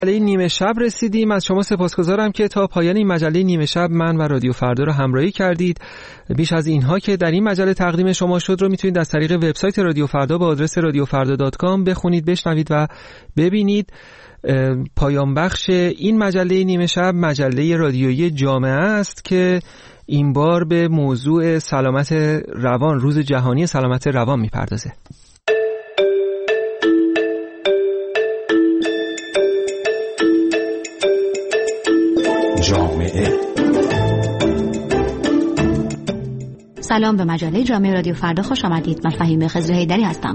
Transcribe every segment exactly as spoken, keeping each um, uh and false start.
مجله نیمه شب رسیدیم. از شما سپاسگزارم که تا پایان این مجله نیمه شب من و رادیو فردا رو همراهی کردید. بیش از اینها که در این مجله تقدیم شما شد رو میتونید از طریق وبسایت رادیو فردا با آدرس رادیو فردا دات کام بخونید، بشنوید و ببینید. پایان بخش این مجله نیمه شب مجله رادیویی جامعه است که این بار به موضوع سلامت روان، روز جهانی سلامت روان میپردازه. جامعه. سلام به مجله جامعه رادیو فردا خوش آمدید. من فهیمه خضر حیدری هستم.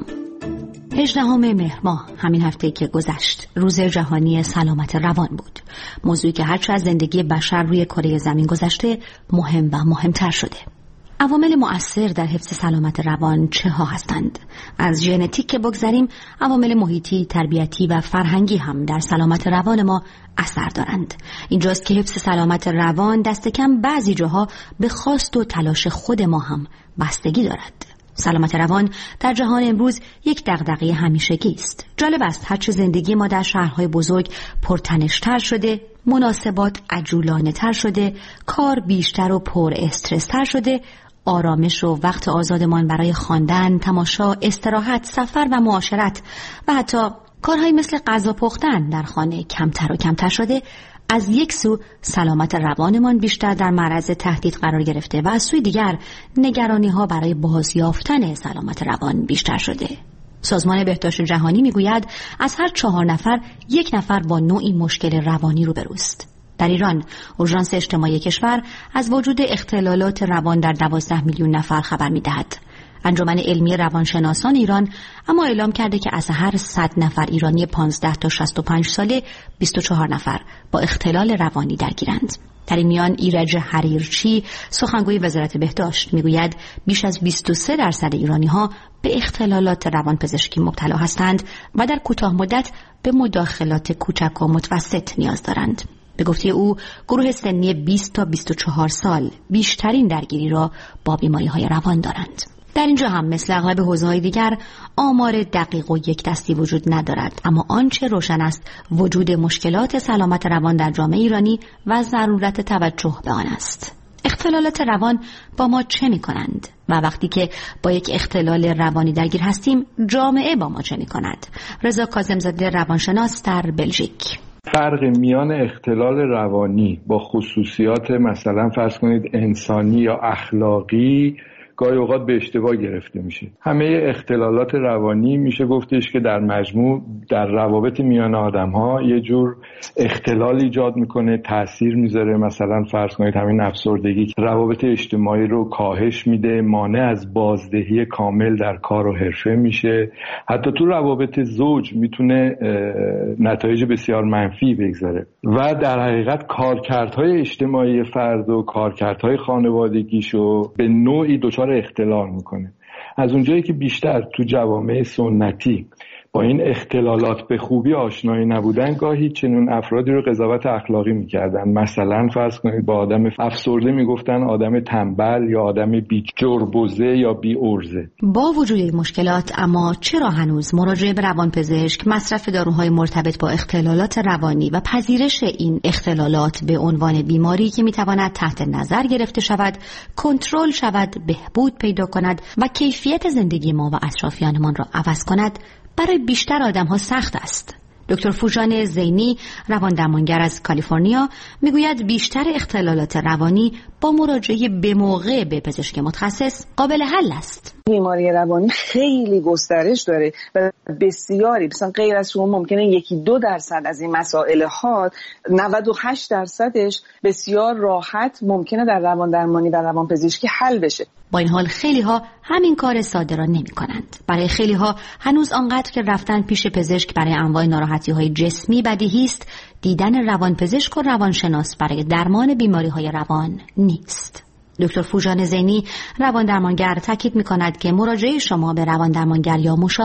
هجدهم مهر ماه، همین هفته که گذشت، روز جهانی سلامت روان بود. موضوعی که هرچه از زندگی بشر روی کره زمین گذشته مهم و مهمتر شده. عوامل مؤثر در حفظ سلامت روان چه ها هستند؟ از ژنتیک که بگذریم، عوامل محیطی، تربیتی و فرهنگی هم در سلامت روان ما اثر دارند. اینجاست که حفظ سلامت روان دست کم بعضی جاها به خواست و تلاش خود ما هم بستگی دارد. سلامت روان در جهان امروز یک دغدغه همیشگی است. جالب است هرچه زندگی ما در شهرهای بزرگ پرتنش‌تر شده، مناسبات عجولانه‌تر شده، کار بیشتر و پر استرس‌تر شده، آرامش و وقت آزادمان برای خواندن، تماشا، استراحت، سفر و معاشرت و حتی کارهایی مثل غذا پختن در خانه کمتر و کمتر شده، از یک سو سلامت روانمان بیشتر در معرض تهدید قرار گرفته و از سوی دیگر نگرانی‌ها برای بازیافتن سلامت روان بیشتر شده. سازمان بهداشت جهانی میگوید از هر چهار نفر یک نفر با نوعی مشکل روانی روبروست. در ایران اورژانس اجتماعی کشور از وجود اختلالات روان در دوازده میلیون نفر خبر می‌دهد. انجمن علمی روانشناسان ایران اما اعلام کرده که از هر صد نفر ایرانی پانزده تا شصت و پنج ساله بیست و چهار نفر با اختلال روانی درگیرند. در این میان ایرج حریرچی، سخنگوی وزارت بهداشت، میگوید بیش از بیست و سه درصد ایرانی‌ها به اختلالات روانپزشکی مبتلا هستند و در کوتاه مدت به مداخلات کوچک و متوسط نیاز دارند. به گفته او، گروه سنی بیست تا بیست و چهار سال بیشترین درگیری را با بیماری‌های روان دارند. در اینجا هم مثل اغلب حوزه‌های دیگر آمار دقیق و یک دستی وجود ندارد، اما آنچه روشن است وجود مشکلات سلامت روان در جامعه ایرانی و ضرورت توجه به آن است. اختلالات روان با ما چه می‌کنند؟ و وقتی که با یک اختلال روانی درگیر هستیم، جامعه با ما چه می‌کند؟ رضا کاظم‌زاده، روانشناس در بلژیک. فرق میان اختلال روانی با خصوصیات مثلا فرض کنید انسانی یا اخلاقی گاهی اوقات به اشتباه گرفته میشه. همه اختلالات روانی میشه گفتش که در مجموع در روابط میان آدم‌ها یه جور اختلال ایجاد میکنه، تأثیر میذاره. مثلا فرض کنید همین افسردگی روابط اجتماعی رو کاهش میده، مانع از بازدهی کامل در کار و حرفه میشه. حتی تو روابط زوج میتونه نتایج بسیار منفی بگذاره و در حقیقت کارکردهای اجتماعی فرد و کارکردهای خانوادگیشو به نوعی دچار اختلال میکنه. از اونجایی که بیشتر تو جوامع سنتی با این اختلالات به خوبی آشنایی نبودن، گاهی چنین افرادی رو قضاوت اخلاقی میکردن. مثلا فرض کنید با آدم افسرده میگفتن آدم تنبل یا آدم بی جربوزه یا بی ارزه. با وجود این مشکلات اما چرا هنوز مراجعه به روانپزشک، مصرف داروهای مرتبط با اختلالات روانی و پذیرش این اختلالات به عنوان بیماری که میتواند تحت نظر گرفته شود، کنترل شود، بهبود پیدا کند و کیفیت زندگی ما و اطرافیانمان را عوض کند، برای بیشتر آدم‌ها سخت است؟ دکتر فوژان زینی، روان درمانگر از کالیفرنیا، میگوید بیشتر اختلالات روانی با مراجعه به موقع به پزشک متخصص قابل حل است. بیماری روانی خیلی گسترش داره و بسیاری، مثلا غیر از شما ممکنه یکی دو درصد از این مسائل ها، نود و هشت درصدش بسیار راحت ممکنه در روان درمانی و روان پزشکی حل بشه. با این حال خیلی ها همین کار ساده را نمی کنند. برای خیلی ها هنوز آنقدر که رفتن پیش پزشک برای انواع ناراحتی های جسمی بدیهی است، دیدن روانپزشک و روانشناس برای درمان بیماری های روان نیست. دکتر فوژان زینی، روان درمانگر، تاکید می کند که مراجعه شما به روان درمانگر یا مشاور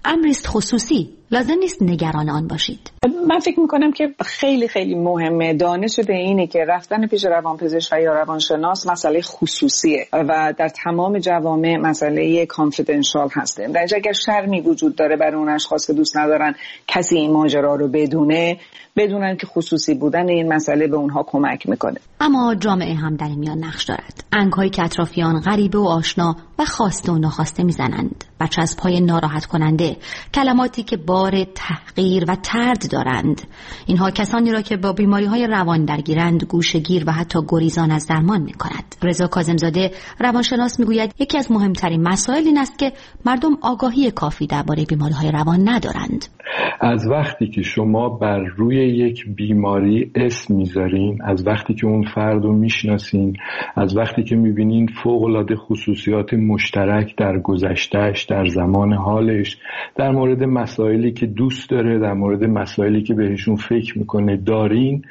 امریست خصوصی، لازم نیست نگران آن باشید. من فکر میکنم که خیلی خیلی مهمه دانش به اینه که رفتن پیش روانپزشک و یا روانشناس مسئله خصوصیه و در تمام جوامع مسئله کانفیدنشال هسته. در اگر شرمی وجود داره برای اون اشخاص که دوست ندارن کسی این ماجرا رو بدونه، بدونن که خصوصی بودن این مسئله به اونها کمک میکنه. اما جامعه هم در این میان نقش دارد. انگ‌هایی که اطرافیان غریبه و آشنا و خواسته و ناخواسته میزنند، بچه از پای ناراحت کننده، کلماتی که بار تحقیر و طرد دارند. اینها کسانی را که با بیماری‌های روان درگیرند گوشه‌گیر و حتی گریزان از درمان می‌کند. رضا کاظم‌زاده روانشناس میگوید یکی از مهمترین مسائل این است که مردم آگاهی کافی درباره بیماری‌های روان ندارند. از وقتی که شما بر روی یک بیماری اسم میذارین، از وقتی که اون فرد رو میشناسین، از وقتی که میبینین فوق‌العاده خصوصیات مشترک در گذشتهش، در زمان حالش، در مورد مسائلی که دوست داره، در مورد مسائلی که بهشون فکر میکنه دارین،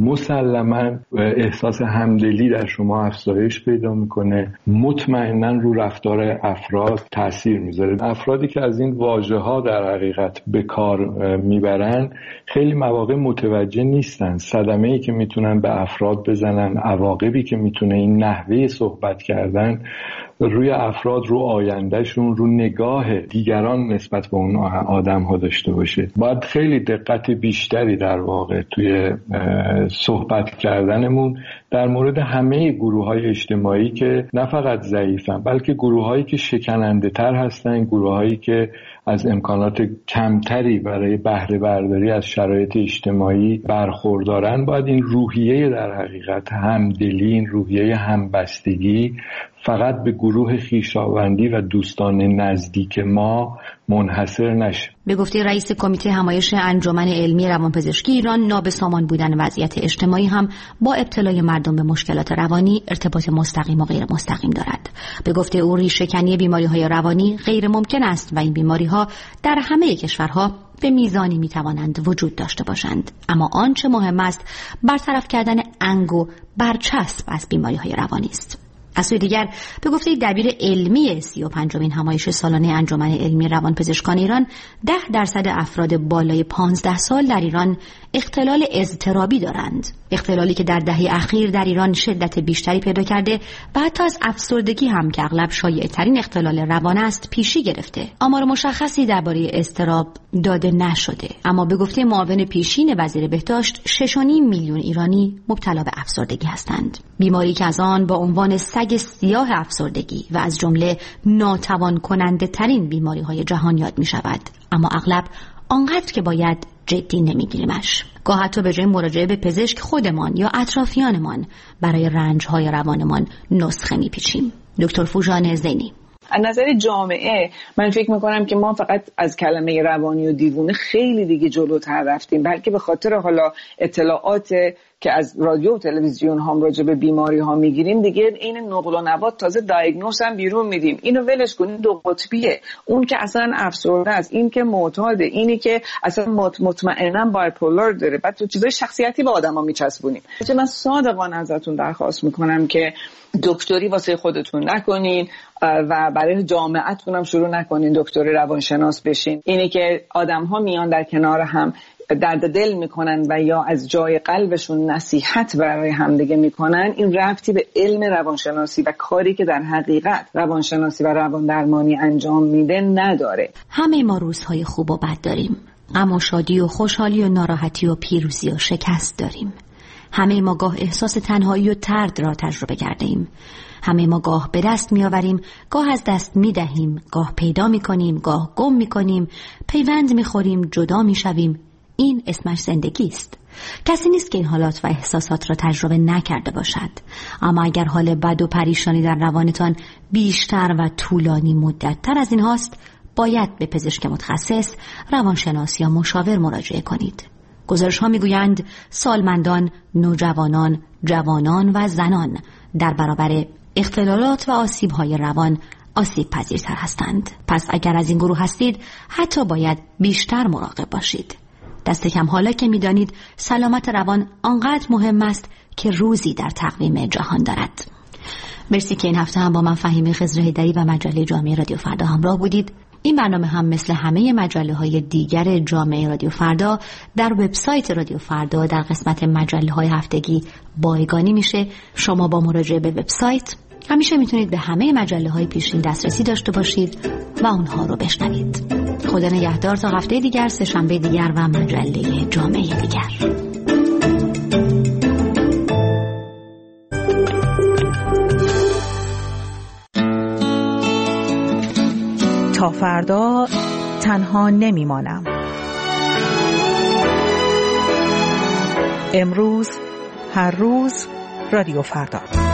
مسلماً احساس همدلی در شما افزایش پیدا میکنه، مطمئناً رو رفتار افراد تأثیر میذاره. افرادی که از این واژه‌ها در حقیقت به کار میبرن خیلی مواقع متوجه نیستن صدمه‌ای که میتونن به افراد بزنن، عواقبی که میتونه این نحوه صحبت کردن روی افراد، رو آیندهشون، رو نگاه دیگران نسبت به اون آدم ها داشته باشه. باید خیلی دقت بیشتری در واقع توی صحبت کردنمون در مورد همه گروه های اجتماعی که نه فقط ضعیفن بلکه گروه هایی که شکننده تر هستن، گروه هایی که از امکانات کمتری برای بهره برداری از شرایط اجتماعی برخوردارن، باید این روحیه در حقیقت همدلی، این روحیه همبستگی فقط به گروه خویشاوندی و دوستان نزدیک ما منحصر نشه. به گفته رئیس کمیته همایش انجمن علمی روانپزشکی ایران، نابسامان بودن وضعیت اجتماعی هم با ابتلای مردم به مشکلات روانی ارتباط مستقیم و غیر مستقیم دارد. به گفته او ریشه‌کنی بیماری‌های روانی غیر ممکن است و این بیماری‌ها در همه کشورها به میزانی میتوانند وجود داشته باشند. اما آنچه مهم است برطرف کردن انگ و برچسب از بیماری‌های روانی است. از سوی دیگر به گفته دبیر علمی سی و پنجمین همایش سالانه انجمن علمی روانپزشکان ایران، ده درصد افراد بالای پانزده سال در ایران اختلال اضطرابی دارند. اختلالی که در دهه اخیر در ایران شدت بیشتری پیدا کرده و حتی از افسردگی هم که اغلب شایع‌ترین اختلال روان است پیشی گرفته. آمار مشخصی درباره اضطراب داده نشده، اما به گفته معاون پیشین وزیر بهداشت شش و نیم میلیون ایرانی مبتلا به افسردگی هستند. بیماری که از آن با عنوان سگ سیاه افسردگی و از جمله ناتوان کننده ترین بیماری های جهان یاد می شود، اما اغلب آنقدر که باید جدی نمی گیریمش. گاه حتی به جای مراجعه به پزشک خودمان یا اطرافیانمان برای رنج های روانمان نسخه می پیچیم. دکتر فوژان زینی: از نظر جامعه من فکر میکنم که ما فقط از کلمه روانی و دیوونه خیلی دیگه جلوتر رفتیم، بلکه به خاطر حالا اطلاعات که از رادیو و تلویزیون هم راجع به بیماری ها میگیریم دیگه این نقل و نبات تازه دایگنوز هم بیرون میدیم. اینو ولش کنین، دو قطبیه. اون که اصلا افسرده است، این که معتاده، اینی که اصلا مطمئنا بایپولار داره. بعد تو چیزای شخصیتی به آدما میچسبونیم. من صادقانه ازتون درخواست میکنم که دکتری واسه خودتون نکنین و برای جامعه‌تون هم شروع نکنین دکتری روانشناس بشین. اینی که آدم‌ها میان در کنار هم درد دل میکنن و یا از جای قلبشون نصیحت برای همدیگه میکنن، این ربطی به علم روانشناسی و کاری که در حقیقت روانشناسی و روان درمانی انجام میده نداره. همه ما روزهای خوب و بد داریم، غم و شادی و خوشحالی و ناراحتی و پیروزی و شکست داریم. همه ما گاه احساس تنهایی و طرد را تجربه کرده ایم. همه ما گاه به دست می آوریم، گاه از دست می دهیم، گاه پیدا می کنیم، گاه گم می کنیم، پیوند می خوریم، جدا می شویم. این اسمش زندگی است. کسی نیست که این حالات و احساسات را تجربه نکرده باشد. اما اگر حال بد و پریشانی در روانتان بیشتر و طولانی مدت تر از این هاست، باید به پزشک متخصص، روانشناس یا مشاور مراجعه کنید. گزارش ها می گویند سالمندان، نوجوانان، جوانان و زنان در برابر اختلالات و آسیب های روان آسیب پذیرتر هستند. پس اگر از این گروه هستید، حتی باید بیشتر مراقب باشید. دست کم حالا که می دانید سلامت روان آنقدر مهم است که روزی در تقویم جهان دارد. مرسی که این هفته هم با من فهیمه خضر حیدری و مجله جامعه رادیو فردا همراه بودید. این برنامه هم مثل همه مجله‌های دیگر جامعه رادیو فردا در وبسایت رادیو فردا در قسمت مجله‌های هفتگی بایگانی میشه. شما با مراجعه به وبسایت همیشه میتونید به همه مجله‌های پیشین دسترسی داشته باشید و اونها رو بشنوید. خدا نگهدار تا هفته دیگر، سه شنبه دیگر و مجله جامعه دیگر. تا فردا تنها نمیمانم. امروز هر روز رادیو فردا.